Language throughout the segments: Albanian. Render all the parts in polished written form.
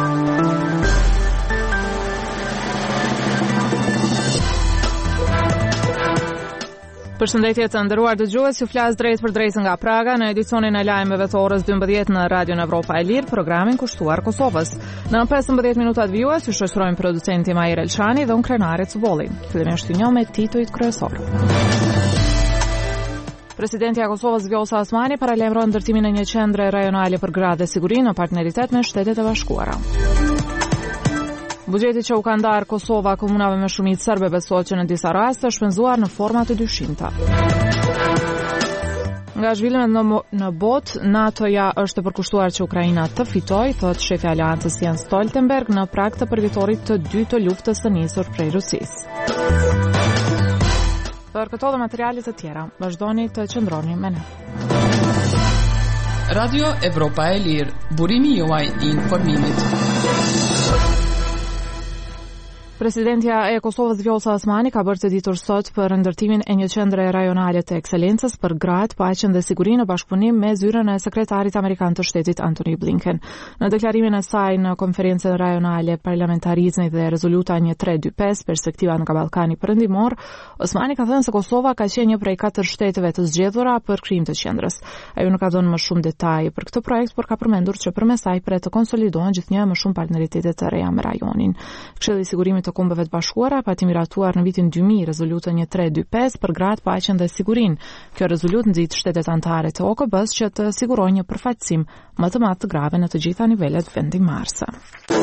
Përshëndetje të nderuar dëgjues, ju flas drejt për drejt nga Praga në edicionin e lajmeve të orës 12 në Radion Evropa e Lirë, programin kushtuar Kosovës. Në 15 minutat vijues ju shoqërojmë producenti Majer Elçani dhe unë Krenari Cubolli. Fillimisht një me titujt kryesor. Presidentja e Kosovës Vjosa Osmani paralajmëron ndërtimin e një qendre rajonale për gra dhe siguri në partneritet me Shtetet e Bashkuara. Buxheti që u ka ndarë Kosova komunave me shumicë serbe besohet që në disa raste është shpenzuar në forma të dyshimta. Nga zhvillimet në botë, NATO-ja është përkushtuar që Ukraina të fitojë, thot shefi i Aleancës Jens Stoltenberg në prag të përvitorit të dytë të luftës së nisur prej Rusisë. Për këto dhe materialet të tjera, vazhdoni të qëndroni me ne. Radio Evropa e Lirë, burimi juaj i informimit. Presidentja e Kosovës Vjosa Osmani ka bërë të ditur sot për ndërtimin e një qendre rajonale të ekselencës për gratë, paqen dhe sigurinë në bashkëpunim me zyrën e sekretarit amerikan të shtetit Antony Blinken. Në deklarimin e saj në konferencën rajonale Parlamentarizmi dhe rezoluta 1325 perspektiva nga Ballkani Perëndimor, Osmani ka thënë se Kosova ka qenë një prej 4 shteteve të zgjedhura për krijim të qendrës. Ajo nuk ka dhënë më shumë detaje për këtë projekt, por ka përmendur që përmes saj pret të konsolidohen gjithnjë më shumë partneritete të reja me rajonin. Këshilli i Sigurimit të Kombeve të Bashkuara pati miratuar në vitin 2000 rezolutën 1325 për gratë, paqen dhe sigurinë. Kjo rezolutë nxit shtetet anëtare të OKB-s që të sigurojnë një përfaqësim më të madh të grave në të gjitha nivelet vendimarrëse.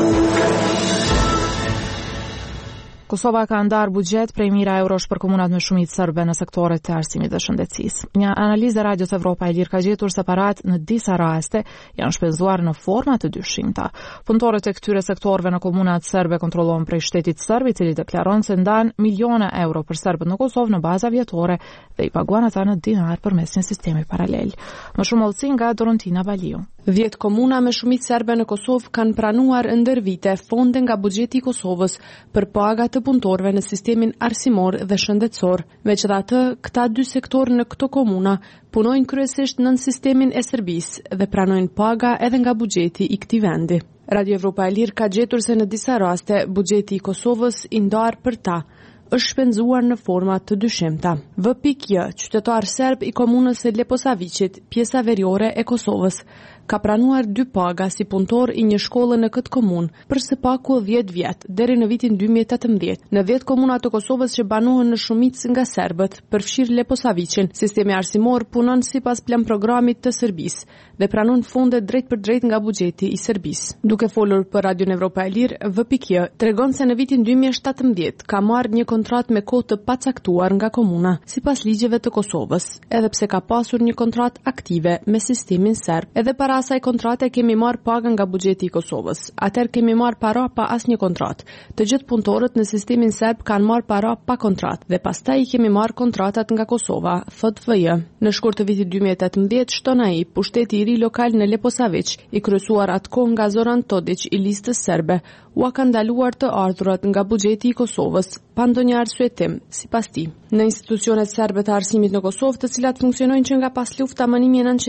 Kosova ka ndarë buxhet prej mijëra eurosh për komunat me shumicë serbe në sektoret të arsimit dhe shëndetësisë. Një analizë e Radios Evropa e Lirë ka gjetur se parat në disa raste janë shpenzuar në forma të dyshimta. Punëtorët e këtyre sektorëve në komunat serbe kontrollohen prej shtetit serb, i cili deklaron se ndan miliona euro për serbët në Kosovë në baza vjetore dhe i paguan ata në dinar përmes një sistemi paralel. Më shumë hollësi nga Dorontina Baliu. 10 komuna me shumicë serbe në Kosovë kanë pranuar ndër vite fonde nga buxheti i Kosovës për paga të punëtorëve në sistemin arsimor dhe shëndetësor. Megjithatë, këta dy sektorë në këto komuna punojnë kryesisht nën sistemin e Serbisë dhe pranojnë paga edhe nga buxheti i këtij vendi. Radio Evropa e Lirë ka gjetur se në disa raste buxheti i Kosovës i ndarë për ta është shpenzuar në forma të dyshimta. V.J, qytetar serb i komunës së Leposaviqit, pjesa veriore e Kosovës, ka pranuar 2 paga si punëtor i një shkolle në këtë komunë për së paku 10 vjet deri në vitin 2018. Në 10 komuna të Kosovës që banohen në shumicë nga serbët, përfshir Leposaviqin, sistemi arsimor punon sipas plan programit të Serbisë dhe pranon fonde drejt për drejt nga buxheti i Serbisë. Duke folur për Radion Evropa e Lirë, V.J tregon se në vitin 2017 ka marrë një kontrat me kohë të pacaktuar nga komuna, sipas ligjeve të Kosovës, edhe pse ka pasur një kontrat aktive me sistemin serb. Edhe para asaj kontrate kemi marrë paga nga buxheti i Kosovës. Atëherë kemi marrë para pa asnjë kontratë. Të gjithë punëtorët në sistemin serb kanë marrë para pa kontratë dhe pastaj i kemi marrë kontratat nga Kosova, thot V.J. Në shkurt të vitit 2018 shton ai pushteti i ri lokal në Leposaviq, i kryesuar atkoh nga Zoran Todić i listës serbe, u ka ndaluar të ardhurat nga buxheti i Kosovës pa ndonjë arsye tim, sipas tij. Në institucionet serbe të arsimit në Kosovë, të cilat funksionojnë që nga pas lufta më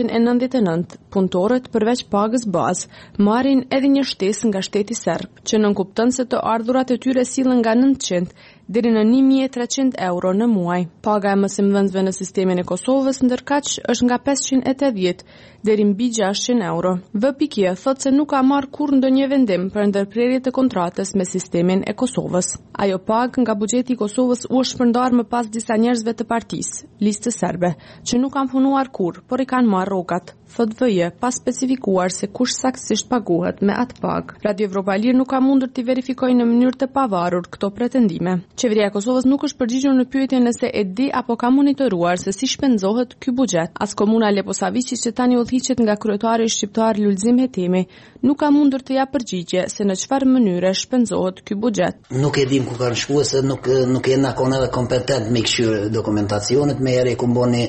1999, punëtorët përveç pagës bazë marrin edhe një shtesë nga shteti serb, që nënkupton se të ardhurat e tyre sillen nga 900 deri në 1300 euro në muaj. Paga e mësimdhënësve në sistemin e Kosovës ndërkaq është nga 580 deri mbi 600 euro. V.J thot se nuk ka marrë kurrë ndonjë vendim për ndërprerje të kontratës me sistemin e Kosovës. Ajo pagë nga buxheti i Kosovës u është shpërndarë më pas disa njerëzve të partisë, listës serbe, që nuk kanë punuar kurrë, por i kanë marrë rrogat. Thot V.J, pa specifikuar se kush saktësisht paguhet me atë pagë. Radio Evropa e Lirë nuk ka mundur të verifikojë në mënyrë të pavarur këto pretendime. Qeveria e Kosovës nuk është përgjigjur në pyetjen nëse e di apo ka monitoruar se si shpenzohet ky buxhet. As komuna Leposaviqi, që tani udhëhiqet nga kryetari shqiptar Lulzim Hetemi, nuk ka mundur të japë përgjigje se në çfarë mënyre shpenzohet ky buxhet. Nuk e dim ku kanë shkuar, se nuk jena kon edhe kompetent me këshir dokumentacionet me ere ku mboni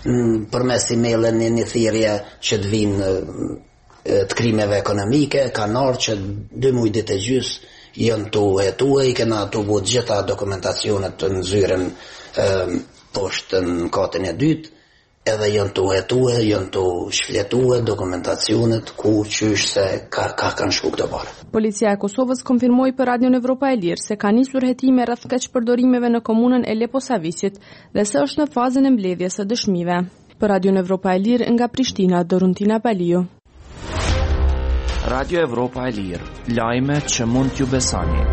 përmes emailën një thirrje që të vinë të krimeve ekonomike, kanë ardhur që 2 muaj ditë e gjys janë tu i kena tu bu gjitha dokumentacionet të nxyrën poshtë në katën e dytë, edhe janë të uhetue, janë të shfletue dokumentacionet ku qysh se ka kanë shku këtë parë. Policia e Kosovës konfirmoi për Radion Evropa e Lirë se ka nisur hetime rreth keqpërdorimeve në komunën e Leposavisit dhe se është në fazën e mbledhjes së dëshmive. Për Radion Evropa e Lirë nga Prishtina, Doruntina Baliu. Radio Evropa e Lirë, lajme që mund t'ju besoni.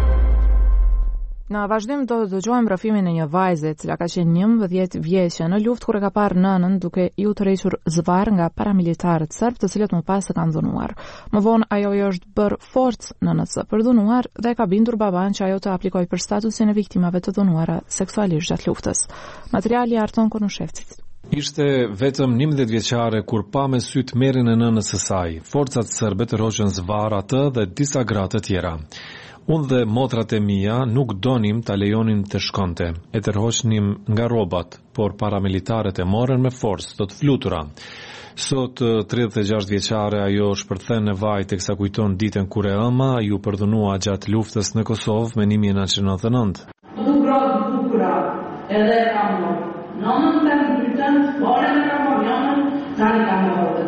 Në vazhdim do të dëgjojmë rrëfimin e një vajze, cila ka qenë 11 vjeçë në luftë kur e ka parë nënën duke iu tërhequr zvarr nga paramilitarët serb, të cilët më pas e kanë dhunuar. Më vonë ajo i është bërë forcë nënës për dhunuar dhe ka bindur baban që ajo të aplikojë për statusin e viktimave të dhunuara seksualisht gjatë luftës. Materiali Arton Konushevcit. Ishte vetëm 11 vjeçare kur pa me syt merrin e nënës së saj. Forcat serbe tërhoqën zvarr atë dhe disa gra të tjera. Unë dhe motrat e mia nuk donim ta lejonin të shkonte. E tërhoqnim nga rrobat, por paramilitarët e morën me forcë, të flutura. Sot 36 vjeçare ajo shpërthen në vaj teksa kujton ditën kur e ëma ju përdhunua gjatë luftës në Kosovë me 1999. Bukura, edhe e kam morë. Nënën të në dytën, fare në kam morë, nënën tani kam morë.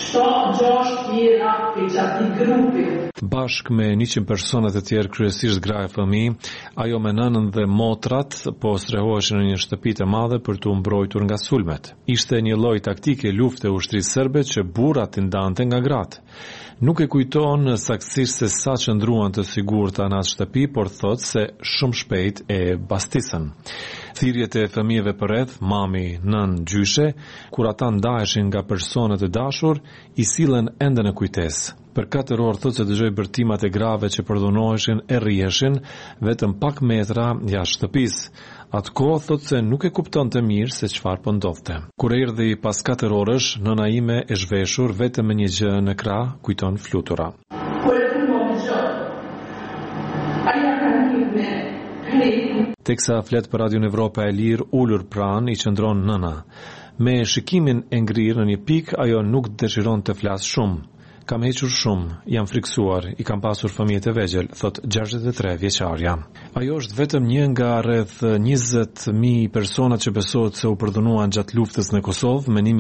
6 tjera për qati grupi. Bashk me 100 personat e tjerë, kryesisht gra e fëmijë, ajo me nënën dhe motrat po strehoheshin në një shtëpi të madhe për t'u mbrojtur nga sulmet. Ishte një lloj taktike lufte ushtrisë serbe që burrat i ndante nga gratë. Nuk e kujton saktësisht se sa qëndruan të sigurta në atë shtëpi, por thotë se shumë shpejt e bastisën. Thirrjet e fëmijëve përreth, mami, nën, gjyshe, kur ata ndaheshin nga personat e dashur, i sillen ende në kujtesë. Për 4 orë thotë se dëgjoi bërtimat e grave që përdhunoheshin e rriheshin vetëm pak metra jashtë shtëpisë. Atë kohë thotë se nuk e kuptonte mirë se çfarë po ndodhte. Kur erdhi pas 4 orësh, nëna ime e zhveshur vetëm me një gjë në krah, kujton flutura. Teksa flet për Radion Evropa e Lirë, ulur pranë i qëndron nëna. Me shikimin e ngrirë në një pikë, ajo nuk dëshiron të flasë shumë. Kam hequr shumë, jam friksuar, i kam pasur fëmijët e vegjël, thot 63 vjeçarja. Ajo është vetëm një nga rreth 20.000 persona që besohet se u përdhunuan gjatë luftës në Kosovë me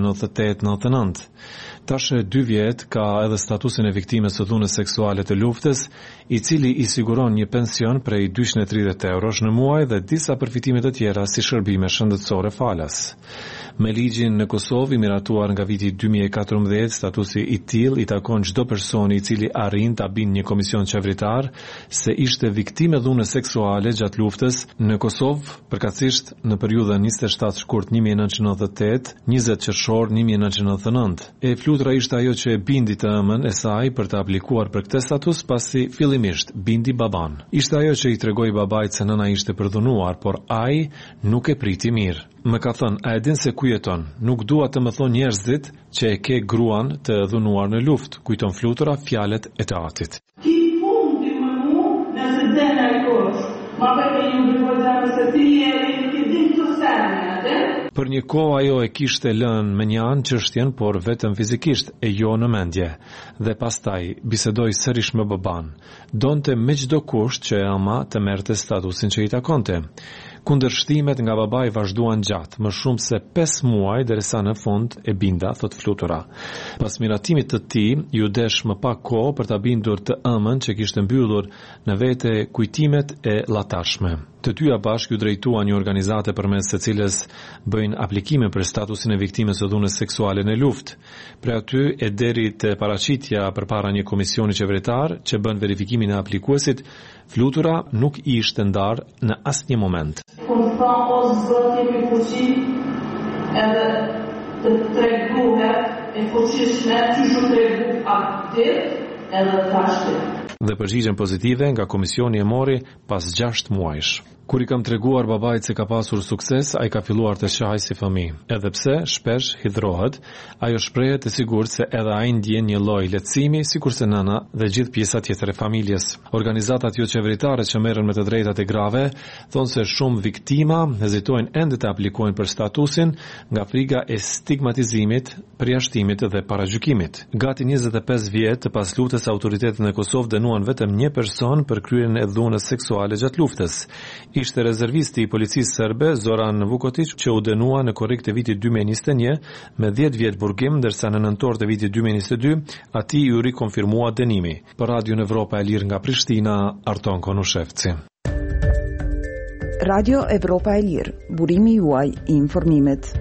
1998-99. Tash 2 vjet ka edhe statusin e viktimes së dhunës seksuale të luftës, i cili i siguron një pension prej 230 eurosh në muaj dhe disa përfitime të tjera si shërbime shëndetësore falas. Me ligjin në Kosovë i miratuar nga viti 2014, statusi i tillë i takon çdo personi i cili arrin ta bindë një komision qeveritar se ishte viktime dhunës seksuale gjatë luftës në Kosovë, përkatësisht në periudhën 27 shkurt 1998, 20 qershor 1999. E flutura ishte ajo që e bindi të ëmën e saj për të aplikuar për këtë status, pasi fillimisht bindi baban. Ishte ajo që i tregoi babait se nëna ishte përdhunuar, por ai nuk e priti mirë. Më ka thënë, a e din se ku jeton? Nuk dua të më thonë njerëzit që e ke gruan të dhunuar në luftë, kujton flutura fjalët e të atit. Ti fundi më mu nëse dena i kosh, ma përke ju bëjmë se ti e ti din të sene, atë? Për një kohë ajo e kishte lënë me një anë çështjen, por vetëm fizikisht e jo në mendje. Dhe pastaj bisedoi sërish me baban. Donte me çdo kusht që ëma të merrte statusin që i takonte. Kundërshtimet nga babai vazhduan gjatë, më shumë se 5 muaj derisa në fund e binda, thot flutura. Pas miratimit të tij, ju desh më pak kohë për ta bindur të ëmën që kishte mbyllur në vete kujtimet e llatarshme. Të dyja bashkë ju drejtuan një organizate përmes së cilës bëjnë aplikime për statusin e viktimës së dhunës seksuale në luftë. Pra aty e deri te paraqitja përpara një komisioni qeveritar që bën verifikimin e aplikuesit, flutura nuk i ishte ndarë në asnjë moment. Kur tha o zoti me fuqi edhe të treguhet e fuqishme që ju tregu aktiv edhe tashti. Dhe përgjigjen pozitive nga komisioni e mori pas 6 muajsh. Kur i kam treguar babait se ka pasur sukses, ai ka filluar të shajë si fëmijë. Edhe pse shpesh hidhrohet, ajo shprehet e sigurt se edhe ai ndjen një lloj lehtësimi, sikurse nëna dhe gjithë pjesa tjetër e familjes. Organizatat jo qeveritare që merren me të drejtat e grave thonë se shumë viktima hezitojnë ende të aplikojnë për statusin nga frika e stigmatizimit, përjashtimit dhe paragjykimit. Gati 25 vjet pas luftës, autoritetet në Kosovë dënuan vetëm një person për kryerjen e dhunës seksuale gjatë luftës. ishte rezervisti i policisë serbe Zoran Vukotić, që u dënua në korrik të vitit 2021 me 10 vjet burgim, ndërsa në nëntor të vitit 2022 atij u rikonfirmua dënimi. Për Radion Evropa e Lirë nga Prishtina, Arton Konushevci. Radio Evropa e Lirë, burimi juaj i informimit.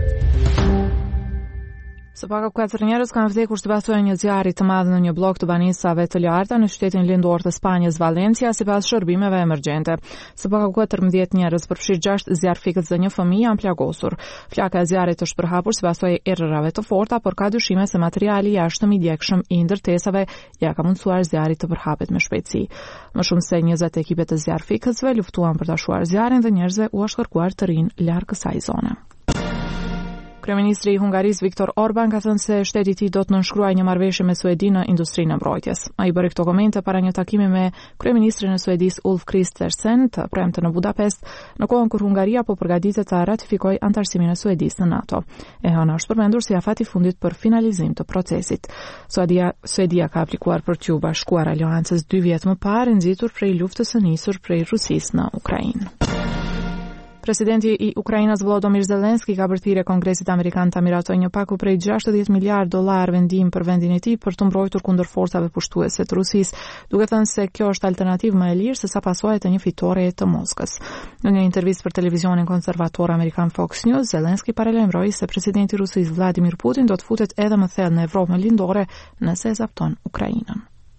Së paka 4 njerëz kanë vdekur sipas një zjarri të madh në një blok të banisave të larta në qytetin lindor të Spanjës Valencia, sipas shërbimeve emergjente. Së paka 14 njerëz, përfshirë 6 zjarfikës dhe një fëmijë, janë plagosur. Flaka e zjarrit është përhapur sipas errërave të forta, por ka dyshime se materiali jashtëm i djegshëm i ndërtesave ja ka mundsuar zjarrit të përhapet me shpejtësi. Më shumë se 20 ekipe të zjarfikësve luftuan për ta shuar zjarrin dhe njerëzve u është kërkuar të rinë larg kësaj zone. Kryeministri i Hungarisë Viktor Orban ka thënë se shteti i tij do të nënshkruajë një marrëveshje me Suedinë në industrinë e mbrojtjes. Ai bëri këto komente para një takimi me kryeministrin e Suedisë Ulf Kristersson të premte në Budapest, në kohën kur Hungaria po përgatitet ta ratifikojë antarësimin e Suedisë në NATO. E hëna është përmendur si afati i fundit për finalizim të procesit. Suedia ka aplikuar për t'u bashkuar aleancës 2 vjet më parë, nxitur prej luftës së nisur prej Rusisë në Ukrainë. Presidenti i Ukrainës Volodymyr Zelensky ka bërë thirrje Kongresit Amerikan ta miratojë një paku prej $60 miliardë vendim për vendin e tij për të mbrojtur kundër forcave pushtuese të Rusisë, duke thënë se kjo është alternativë më e lirë se sa pasojat e një fitoreje të Moskës. Në një intervistë për televizionin konservator amerikan Fox News, Zelensky paralajmëroi se presidenti i Rusisë Vladimir Putin do të futet edhe më thellë në Evropën lindore nëse e zapton Ukrainën.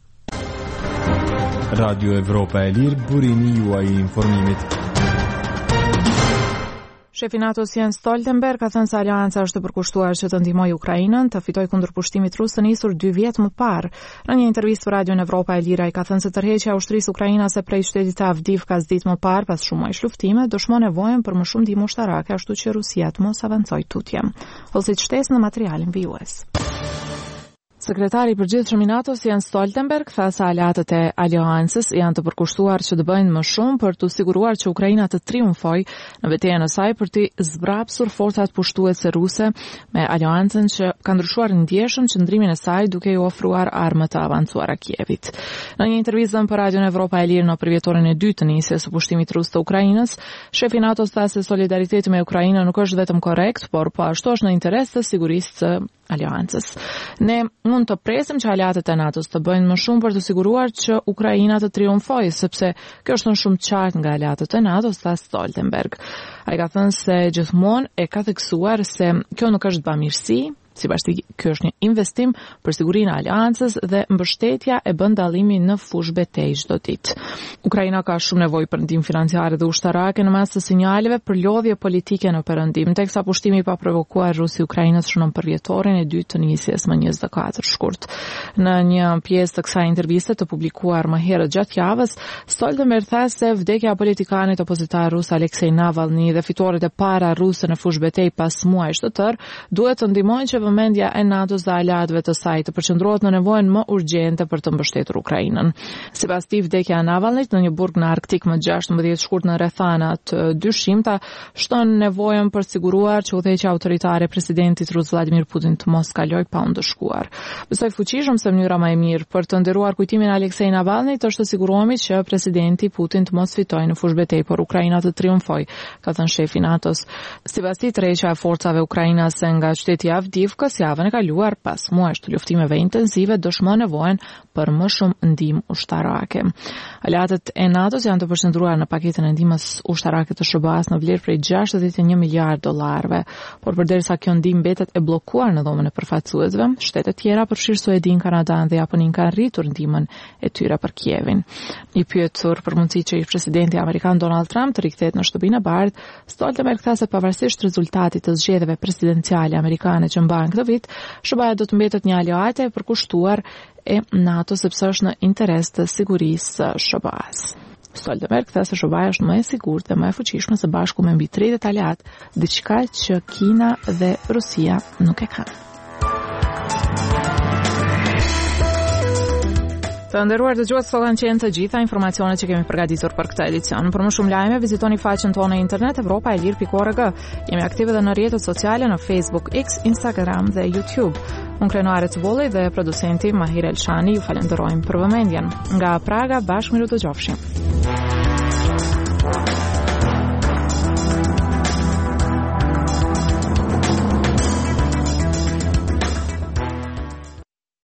Radio Evropa e Lirë, burimi juaj i informimit. Shefi NATO-s Jens Stoltenberg ka thënë se aleanca është përkushtuar që të ndihmojë Ukrainën të fitojë kundër pushtimit rus të nisur 2 vjet më parë. Në një intervistë për Radion Evropa e Lirë, ai ka thënë se tërheqja e ushtrisë ukrainase prej shtetit të Avdivkas ditë më parë pas shumë muajsh luftime dëshmon nevojën për më shumë ndihmë ushtarake, ashtu që Rusia të mos avancojë tutje. Ose shtesë në materialin vijues. Sekretari i përgjithshëm i NATO-s Jens Stoltenberg tha se aleatët e aleancës janë të përkushtuar që të bëjnë më shumë për të siguruar që Ukraina të triumfojë në betejën e saj për të zbrapsur forcat pushtuese ruse me aleancën që ka ndryshuar ndjeshëm qëndrimin e saj duke i ofruar armë të avancuara Kievit. Në një intervistë për Radion Evropa e Lirë në përvjetorin e dytë të nisjes së pushtimit rus të Ukrainës, shefi i NATO-s tha se solidariteti me Ukrainën nuk është vetëm korrekt, por po ashtu është në interes të sigurisë së aleancës. Ne mund të presim që aleatët e NATO-s të bëjnë më shumë për të siguruar që Ukraina të triumfojë, sepse kjo është në shumë qartë nga aleatët e NATO-s, tha Stoltenberg. Ai ka thënë se gjithmonë e ka theksuar se kjo nuk është bamirësi, sipas tij ky është një investim për sigurinë e aleancës dhe mbështetja e bën dallimin në fushë betejë çdo ditë. Ukraina ka shumë nevojë për ndihmë financiare dhe ushtarake në mes të sinjaleve për lodhje politike në perëndim, teksa pushtimi pa provokuar rusi Ukrainës shënon përvjetorin e dytë të nisjes më 24 shkurt. Në një pjesë të kësaj interviste të publikuar më herët gjatë javës, Stoltenberg tha se vdekja e politikanit opozitar rus Aleksej Navalny dhe fitoret e para ruse në fushë betejë pas muajsh të tërë duhet të ndihmojnë që vëmendja e NATO-s dhe aleatëve të saj të përqendrohet në nevojën më urgjente për të mbështetur Ukrainën. Sipas tij, vdekja e Navalnyt në një burg në Arktik më 16 shkurt në rrethana të dyshimta shton nevojën për të siguruar që udhëheqja autoritare e presidentit rus Vladimir Putin të mos kalojë pa u ndëshkuar. Besoj fuqishëm se mënyra më e mirë për të nderuar kujtimin e Aleksej Navalnyt është të sigurohemi që presidenti Putin të mos fitojë në fushë betejë, por Ukraina të triumfojë, ka thënë shefi i NATO-s. Sipas tij, tërheqja e forcave ukrainase nga qyteti Avdiivka javën e kaluar pas muajsh të luftimeve intensive dëshmon nevojën për më shumë ndihmë ushtarake. Aleatët e NATO-s janë të përqendruar në paketën e ndihmës ushtarake të SBA-s në vlerë prej $61 miliardë, por përderisa kjo ndihmë mbetet e bllokuar në dhomën e përfaqësuesve, shtetet tjera përfshirë Suedin, Kanadan dhe Japonin kanë rritur ndihmën e tyre për Kievin. I pyetur për mundësi që i presidenti amerikan Donald Trump të rikthehet në shtëpinë e bardhë, Stoltenberg tha se pavarësisht rezultatit të zgjedhjeve presidenciale amerikane që mbahen këtë vit, SBA do të mbetet një aleate e përkushtuar e NATO sepse është në interes të sigurisë së SBA-s. Stoltenberg tha se SBA është më e sigurt dhe më e fuqishme së bashku me mbi 30 aleat, diçka që Kina dhe Rusia nuk e kanë. Të nderuar dëgjues, sot kanë qenë të gjitha informacionet që kemi përgatitur për këtë edicion. Për më shumë lajme, vizitoni faqen tonë në internet europaelir.org. Jemi aktive edhe në rrjetet sociale në Facebook, X, Instagram dhe YouTube. Unë Krenuare Cubulli dhe producenti Mahir Elshani ju falenderojmë për vëmendjen. Nga Praga, bashkë miru të gjofshim.